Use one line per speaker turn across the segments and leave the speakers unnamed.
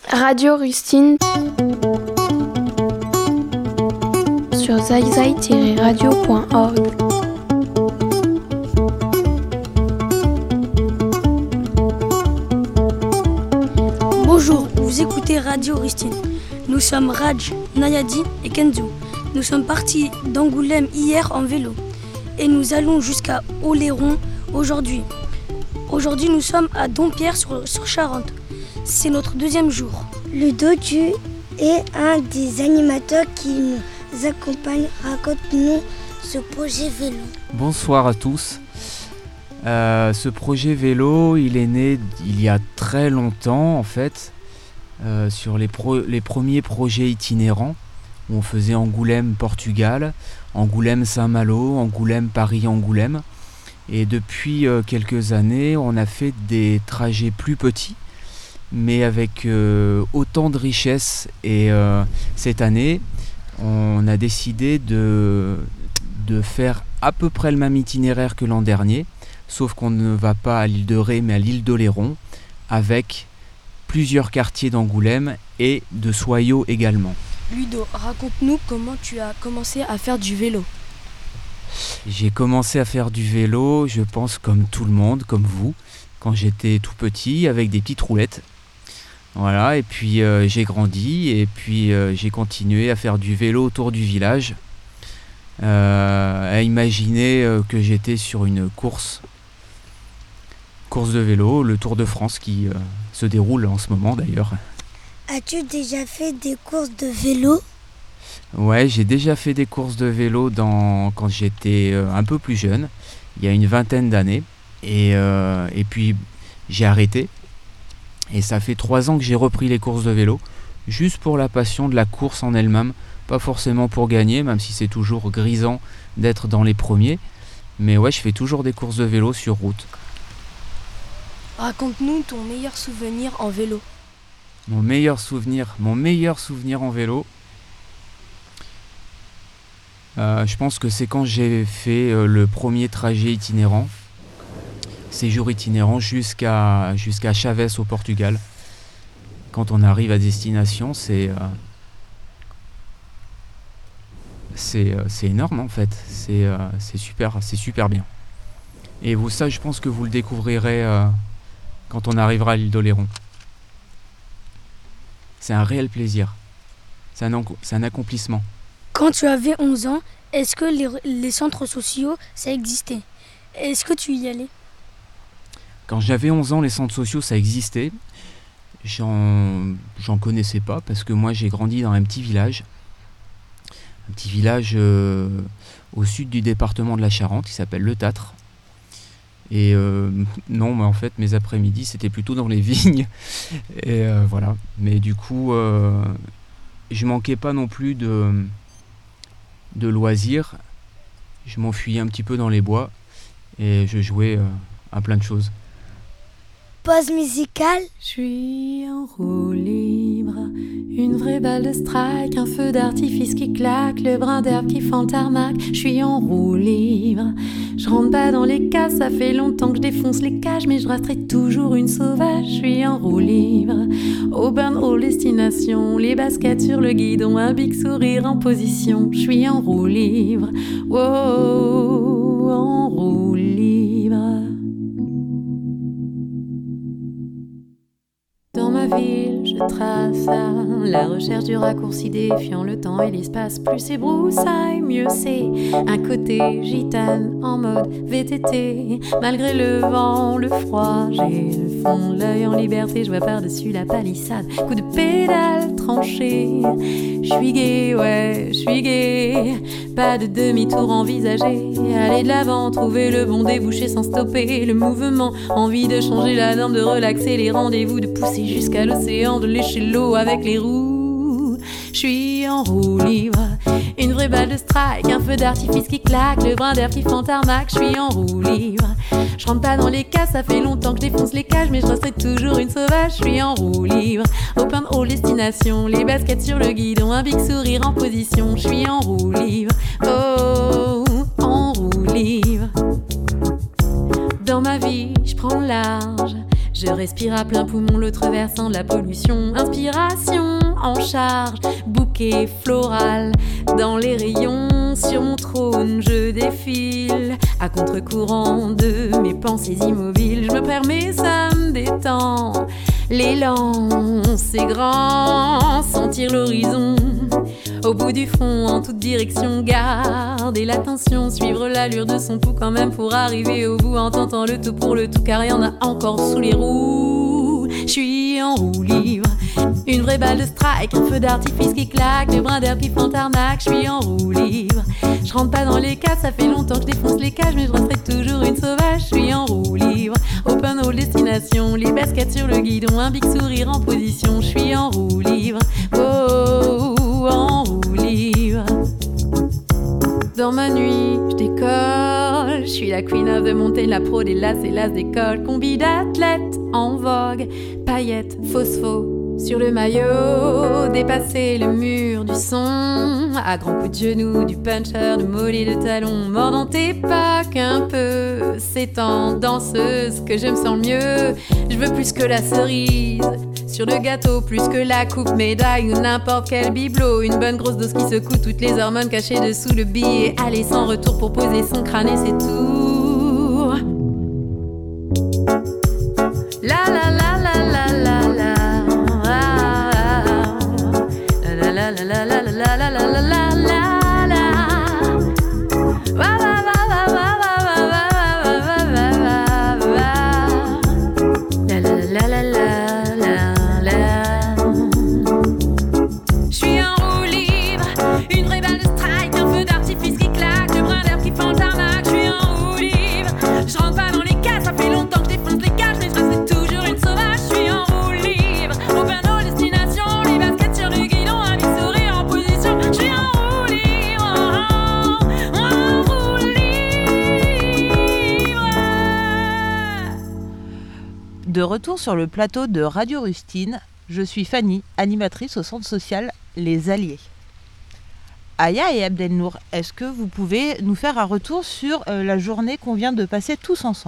Radio Rustine sur zaizai-radio.org.
Bonjour, vous écoutez Radio Rustine. Nous sommes Raj, Nayadi et Kenzo. Nous sommes partis d'Angoulême hier en vélo et nous allons jusqu'à Oléron aujourd'hui. Aujourd'hui, nous sommes à Dompierre sur Charente. C'est notre deuxième jour.
Ludo, tu es un des animateurs qui nous accompagne. Raconte-nous ce projet vélo.
Bonsoir à tous. Ce projet vélo, il est né il y a très longtemps en fait, sur les premiers projets itinérants où on faisait Angoulême-Portugal, Angoulême-Saint-Malo, Angoulême-Paris-Angoulême. Et depuis quelques années, on a fait des trajets plus petits, mais avec autant de richesse. Et cette année, on a décidé de faire à peu près le même itinéraire que l'an dernier, sauf qu'on ne va pas à l'île de Ré, mais à l'île d'Oléron, avec plusieurs quartiers d'Angoulême et de Soyaux également.
Ludo, raconte-nous comment tu as commencé à faire du vélo.
J'ai commencé à faire du vélo, je pense comme tout le monde, comme vous, quand j'étais tout petit, avec des petites roulettes. Voilà, et puis j'ai grandi, et puis j'ai continué à faire du vélo autour du village, à imaginer que j'étais sur une course de vélo, le Tour de France qui se déroule en ce moment d'ailleurs.
As-tu déjà fait des courses de vélo ?
Ouais, j'ai déjà fait des courses de vélo quand j'étais un peu plus jeune, il y a une vingtaine d'années, et puis j'ai arrêté. Et ça fait 3 ans que j'ai repris les courses de vélo, juste pour la passion de la course en elle-même, pas forcément pour gagner, même si c'est toujours grisant d'être dans les premiers. Mais ouais, je fais toujours des courses de vélo sur route.
Raconte-nous ton meilleur souvenir en vélo.
Mon meilleur souvenir en vélo, je pense que c'est quand j'ai fait le premier trajet itinérant, séjour itinérant jusqu'à Chaves au Portugal. Quand on arrive à destination, c'est énorme en fait, c'est super bien. Et vous, ça je pense que vous le découvrirez quand on arrivera à l'île d'Oléron. C'est un réel plaisir, c'est un accomplissement.
Quand tu avais 11 ans, est-ce que les centres sociaux, ça existait ? Est-ce que tu y allais ?
Quand j'avais 11 ans, les centres sociaux, ça existait. J'en connaissais pas parce que moi, j'ai grandi dans un petit village au sud du département de la Charente qui s'appelle Le Tâtre. Et non, mais en fait, mes après-midi, c'était plutôt dans les vignes. Et voilà. Mais du coup, je manquais pas non plus de loisirs. Je m'enfuyais un petit peu dans les bois et je jouais à plein de choses.
Pause musicale.
Je suis en roue libre, une vraie balle de strike, un feu d'artifice qui claque, le brin d'herbe qui fend le tarmac. Je suis en roue libre, je rentre pas dans les cases, ça fait longtemps que je défonce les cages, mais je resterai toujours une sauvage. Je suis en roue libre, au burn all destination, les baskets sur le guidon, un big sourire en position. Je suis en roue libre, wow, en roue libre. Dans ma ville, je trace la recherche du raccourci défiant le temps et l'espace. Plus c'est broussailles, mieux c'est. Un côté gitane en mode VTT. Malgré le vent, le froid, j'ai le fond de l'œil en liberté. Je vois par-dessus la palissade, coup de pédale tranché. Je suis gay, ouais, je suis gay. Pas de demi-tour envisagé. Aller de l'avant, trouver le bon débouché sans stopper le mouvement. Envie de changer la norme, de relaxer les rendez-vous, de pousser jusqu'à l'océan, de lécher l'eau avec les roues. Je suis en roue libre, une vraie balle de strike, un feu d'artifice qui claque, le brin d'herbe qui fend tarmac. Je suis en roue libre, je rentre pas dans les cases, ça fait longtemps que je défonce les cages, mais je resterai toujours une sauvage. Je suis en roue libre, open all destination, les baskets sur le guidon, un big sourire en position. Je suis en roue libre, oh, en roue libre. Dans ma vie, je prends le large. Je respire à plein poumon l'autre versant de la pollution. Inspiration en charge, bouquet floral dans les rayons. Sur mon trône je défile à contre-courant de mes pensées immobiles. Je me permets, ça me détend. L'élan, c'est grand, sentir l'horizon au bout du front, en toute direction. Garder l'attention, suivre l'allure de son pouls quand même pour arriver au bout en tentant le tout pour le tout, car y en a encore sous les roues. Je suis en roue libre, une vraie balle de strike, un feu d'artifice qui claque, des brins d'herbe qui font arnaque. Je suis en roue libre, je rentre pas dans les cases, ça fait longtemps que je défonce les cages, mais je resterai toujours une sauvage. Je suis en roue libre, open all destination, les baskets sur le guidon, un big sourire en position. Je suis en roue libre, oh, en roue libre. Dans ma nuit, je décolle, je suis la queen of the montée, la pro des lasses et l'as d'école. Combi d'athlètes en vogue, paillettes, phospho sur le maillot, dépasser le mur du son, à grands coups de genoux, du puncher, de mollet, de talon, mort dans tes pas qu'un peu, c'est en danseuse que je me sens mieux. Je veux plus que la cerise sur le gâteau, plus que la coupe médaille ou n'importe quel bibelot. Une bonne grosse dose qui secoue toutes les hormones cachées dessous le billet. Aller sans retour pour poser son crâne et c'est tout. La la la la la la la. La la la la la la la la la la.
De retour sur le plateau de Radio Rustine, je suis Fanny, animatrice au centre social Les Alliés. Aya et Abdelnour, est-ce que vous pouvez nous faire un retour sur la journée qu'on vient de passer tous ensemble ?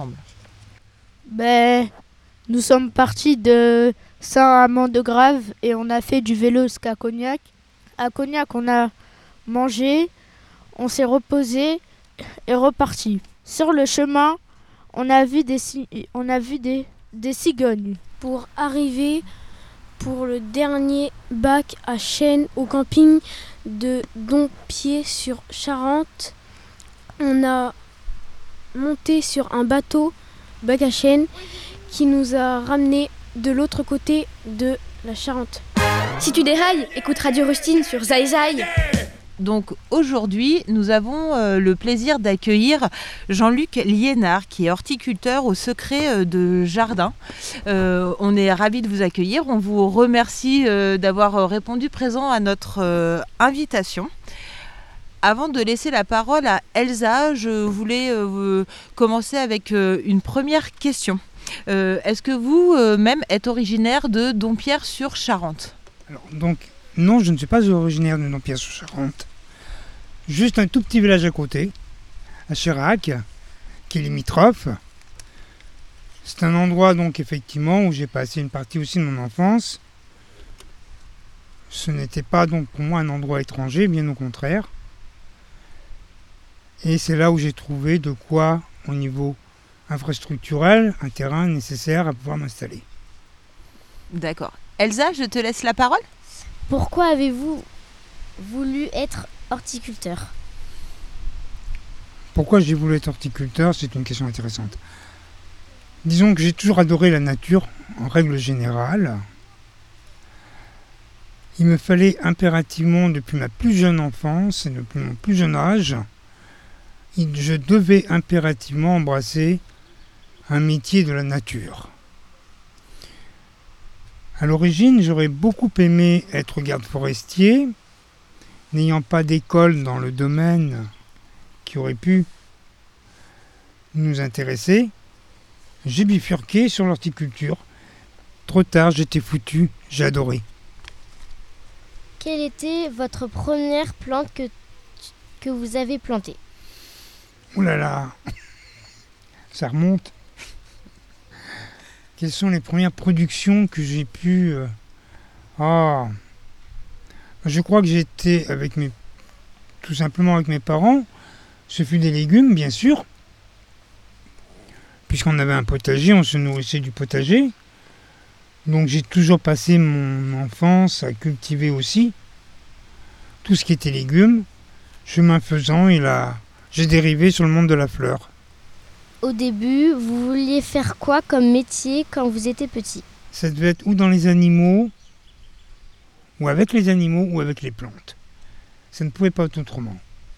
Nous sommes partis de Saint-Amand-de-Grave et on a fait du vélo jusqu'à Cognac. À Cognac, on a mangé, on s'est reposé et reparti. Sur le chemin, on a vu des cigognes.
Pour arriver pour le dernier bac à Chênes au camping de Dompierre sur Charente, on a monté sur un bateau, bac à Chênes, qui nous a ramenés de l'autre côté de la Charente.
Si tu dérailles, écoute Radio Rustine sur Zai Zai.
Donc aujourd'hui, nous avons le plaisir d'accueillir Jean-Luc Liénard, qui est horticulteur au Secret de Jardin. On est ravis de vous accueillir. On vous remercie d'avoir répondu présent à notre invitation. Avant de laisser la parole à Elsa, je voulais commencer avec une première question. Est-ce que vous-même êtes originaire de Dompierre-sur-Charente ?
Alors, donc, non, je ne suis pas originaire de Dompierre-sur-Charente. Juste un tout petit village à côté, à Chirac, qui est limitrophe. C'est un endroit donc effectivement où j'ai passé une partie aussi de mon enfance. Ce n'était pas donc pour moi un endroit étranger, bien au contraire. Et c'est là où j'ai trouvé de quoi, au niveau infrastructurel, un terrain nécessaire à pouvoir m'installer.
D'accord. Elsa, je te laisse la parole.
Pourquoi avez-vous voulu être horticulteur ?
Pourquoi j'ai voulu être horticulteur ? C'est une question intéressante. Disons que j'ai toujours adoré la nature, en règle générale. Il me fallait impérativement, depuis ma plus jeune enfance et depuis mon plus jeune âge, je devais impérativement embrasser un métier de la nature. À l'origine, j'aurais beaucoup aimé être garde forestier, n'ayant pas d'école dans le domaine qui aurait pu nous intéresser. J'ai bifurqué sur l'horticulture. Trop tard, j'étais foutu, j'ai adoré.
Quelle était votre première plante que vous avez plantée ?
Ouh là là, ça remonte. Quelles sont les premières productions que j'ai pu... Je crois que j'étais tout simplement avec mes parents. Ce fut des légumes, bien sûr. Puisqu'on avait un potager, on se nourrissait du potager. Donc j'ai toujours passé mon enfance à cultiver aussi tout ce qui était légumes. Chemin faisant, j'ai dérivé sur le monde de la fleur.
Au début, vous vouliez faire quoi comme métier quand vous étiez petit?
Ça devait être ou dans les animaux, ou avec les animaux, ou avec les plantes. Ça ne pouvait pas être autrement.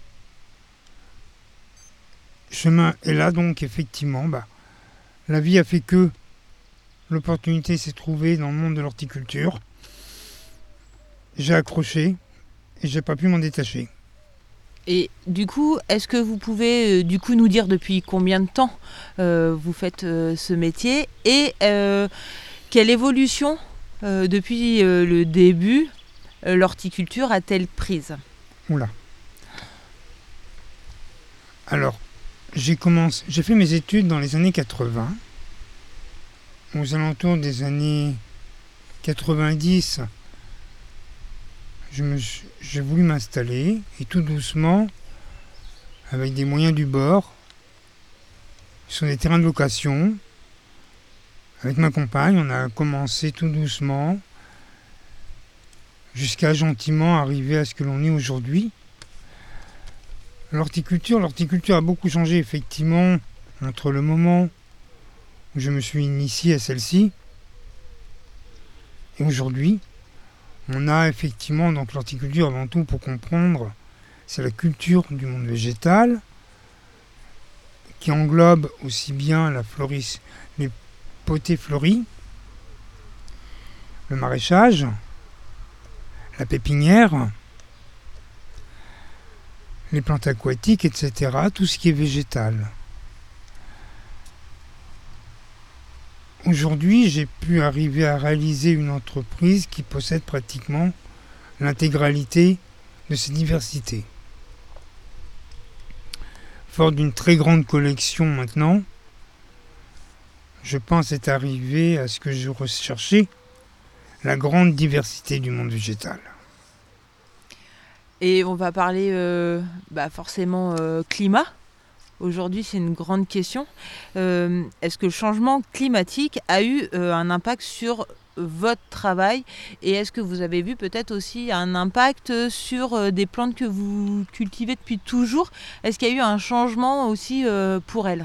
Chemin est là, donc effectivement, la vie a fait que l'opportunité s'est trouvée dans le monde de l'horticulture. J'ai accroché et j'ai pas pu m'en détacher.
Et du coup, est-ce que vous pouvez nous dire depuis combien de temps vous faites ce métier et quelle évolution depuis le début l'horticulture a-t-elle prise?
Oula. Alors, j'ai fait mes études dans les années 80. Aux alentours des années 90, j'ai voulu m'installer et tout doucement, avec des moyens du bord, sur des terrains de location, avec ma compagne, on a commencé tout doucement jusqu'à gentiment arriver à ce que l'on est aujourd'hui. L'horticulture a beaucoup changé effectivement entre le moment où je me suis initié à celle-ci et aujourd'hui. On a effectivement, donc l'horticulture avant tout pour comprendre, c'est la culture du monde végétal qui englobe aussi bien les potées fleuries, le maraîchage, la pépinière, les plantes aquatiques, etc., tout ce qui est végétal. Aujourd'hui, j'ai pu arriver à réaliser une entreprise qui possède pratiquement l'intégralité de ces diversités. Fort d'une très grande collection maintenant, je pense être arrivé à ce que je recherchais, la grande diversité du monde végétal.
Et on va parler forcément climat. Aujourd'hui, c'est une grande question. Est-ce que le changement climatique a eu un impact sur votre travail? Et est-ce que vous avez vu peut-être aussi un impact sur des plantes que vous cultivez depuis toujours? Est-ce qu'il y a eu un changement aussi pour elles?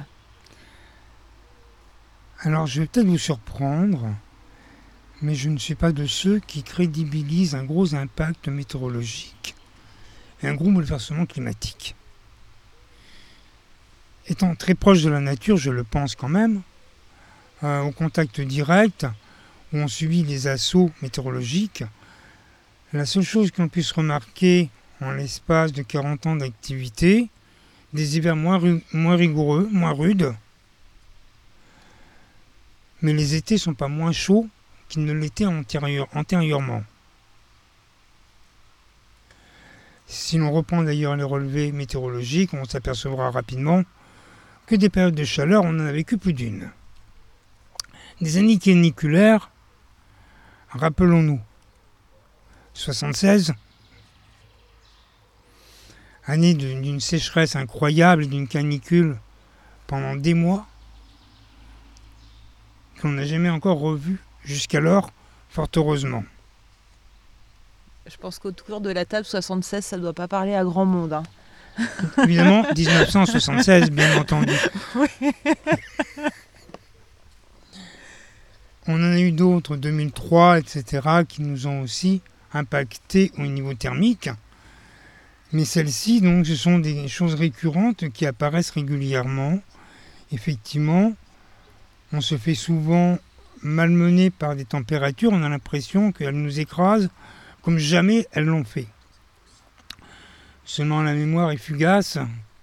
Alors, je vais peut-être vous surprendre, mais je ne suis pas de ceux qui crédibilisent un gros impact météorologique et un gros bouleversement climatique. Étant très proche de la nature, je le pense quand même, au contact direct, où on subit les assauts météorologiques, la seule chose qu'on puisse remarquer en l'espace de 40 ans d'activité, des hivers moins rigoureux, moins rudes, mais les étés ne sont pas moins chauds qu'ils ne l'étaient antérieurement. Si l'on reprend d'ailleurs les relevés météorologiques, on s'apercevra rapidement que des périodes de chaleur, on en a vécu plus d'une. Des années caniculaires, rappelons-nous, 76, année d'une sécheresse incroyable et d'une canicule pendant des mois, qu'on n'a jamais encore revu jusqu'alors, fort heureusement.
Je pense qu'autour de la table, 76, ça ne doit pas parler à grand monde. Hein.
Évidemment, 1976, bien entendu.
Oui.
On en a eu d'autres, 2003, etc., qui nous ont aussi impactés au niveau thermique. Mais celles-ci, donc, ce sont des choses récurrentes qui apparaissent régulièrement. Effectivement, on se fait souvent malmener par des températures. On a l'impression qu'elles nous écrasent comme jamais elles l'ont fait. Seulement la mémoire est fugace.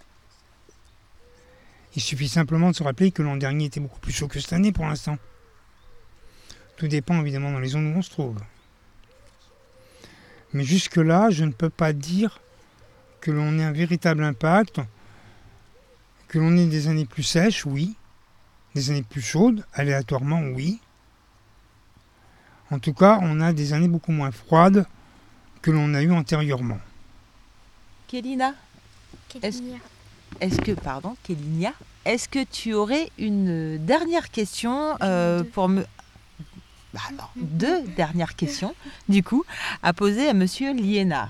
Il suffit simplement de se rappeler que l'an dernier était beaucoup plus chaud que cette année pour l'instant. Tout dépend évidemment dans les zones où on se trouve. Mais jusque-là, je ne peux pas dire que l'on ait un véritable impact, que l'on ait des années plus sèches, oui, des années plus chaudes, aléatoirement, oui, En tout cas, on a des années beaucoup moins froides que l'on a eu antérieurement.
Kélinia,
Kélinia.
est-ce que tu aurais une dernière question pour me... alors, 2 dernières questions, du coup, à poser à Monsieur Liénard.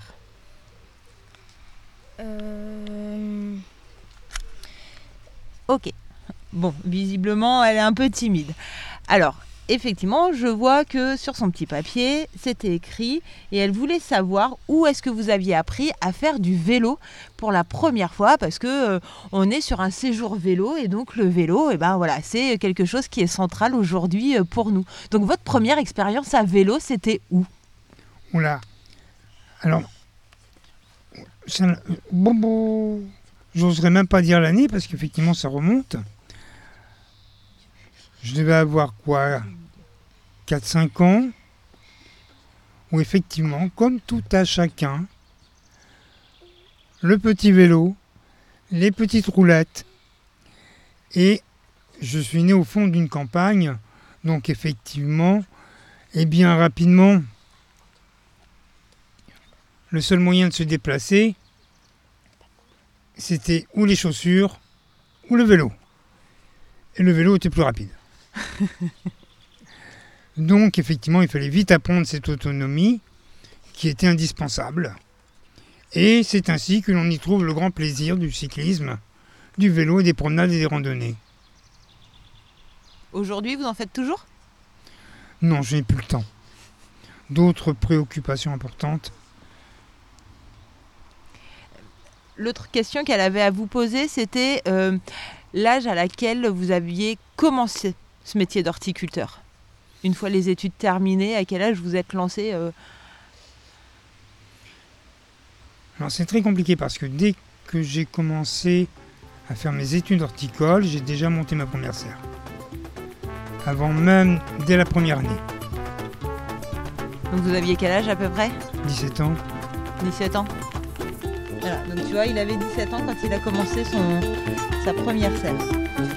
Ok. Bon, visiblement, elle est un peu timide. Alors, effectivement, je vois que sur son petit papier, c'était écrit et elle voulait savoir où est-ce que vous aviez appris à faire du vélo pour la première fois parce que on est sur un séjour vélo et donc le vélo, c'est quelque chose qui est central aujourd'hui pour nous. Donc, votre première expérience à vélo, c'était où ?
Oula. Alors, j'oserais même pas dire l'année parce qu'effectivement, ça remonte. Je devais avoir 4-5 ans, où effectivement, comme tout à chacun, le petit vélo, les petites roulettes, et je suis né au fond d'une campagne, donc effectivement, et bien rapidement, le seul moyen de se déplacer, c'était ou les chaussures, ou le vélo. Et le vélo était plus rapide. Donc effectivement, il fallait vite apprendre cette autonomie qui était indispensable. Et c'est ainsi que l'on y trouve le grand plaisir du cyclisme, du vélo, des promenades et des randonnées.
Aujourd'hui, vous en faites toujours ?
Non, je n'ai plus le temps. D'autres préoccupations importantes.
L'autre question qu'elle avait à vous poser, c'était l'âge à laquelle vous aviez commencé ce métier d'horticulteur. Une fois les études terminées, à quel âge vous êtes lancé
Alors c'est très compliqué parce que dès que j'ai commencé à faire mes études horticoles, j'ai déjà monté ma première serre. Avant même, dès la première année.
Donc vous aviez quel âge à peu près ?
17 ans.
17 ans. Voilà, donc tu vois, il avait 17 ans quand il a commencé sa première serre.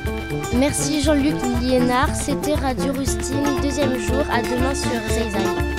Merci Jean-Luc Liénard, c'était Radio Rustine, 2e jour, à demain sur Zaizaï.